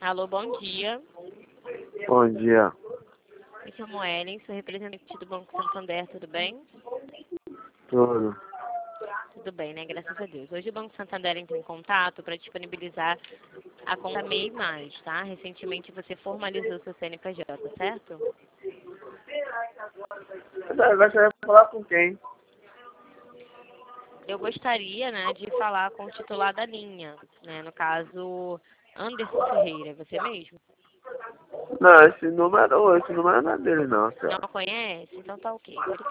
Alô, bom dia. Bom dia. Me chamo Ellen, sou representante do Banco Santander, tudo bem? Tudo. Tudo bem, né? Graças a Deus. Hoje o Banco Santander entra em contato para disponibilizar a conta MEI+, tá? Recentemente você formalizou seu CNPJ, certo? Você vai falar com quem? Eu gostaria, né, de falar com o titular da linha, né? No caso, Anderson Ferreira, é você mesmo? Não, esse número não é dele não, Não senhora. conhece? Então tá ok.